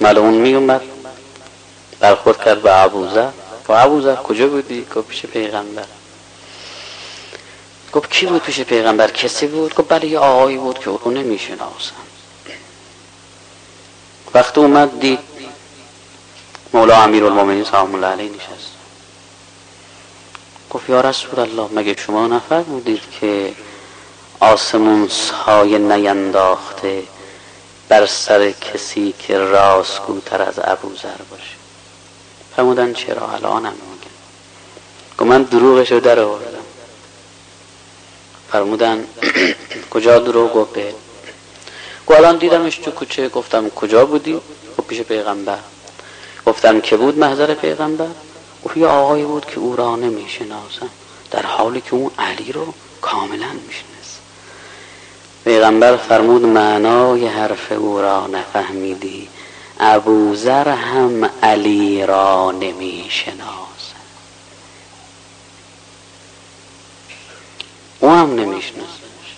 ملعون می اومد برخورد کرد به ابوذر. گفت ابوذر کجا بودی؟ گفت پیش پیغمبر. گفت کی بود پیش پیغمبر؟ کسی بود؟ گفت بله یه آقایی بود که او نمیشناسم. وقتی اومد دید مولا امیرالمومنین سلام الله علیه نشست. گفت یا رسول الله مگه شما نفرمودید که آسمون سایه نینداخته بر سر کسی که راستگوتر از ابوذر باشه؟ فرمودن چرا الانم میگن. گفت من دروغشو در آوردم. فرمودن کجا دروغ؟ گفت گفت الان دیدمش تو کوچه. گفتم کجا بودی؟ گفت پیش پیغمبر. گفتم که بود محضر پیغمبر؟ گفت یه آقایی بود که او را نمیشناسم، در حالی که اون علی رو کاملا میشناسه. پیغمبر فرمود معنای حرف او را نفهمیدی، ابوذر هم علی را نمیشناسه، او هم نمیشناسه.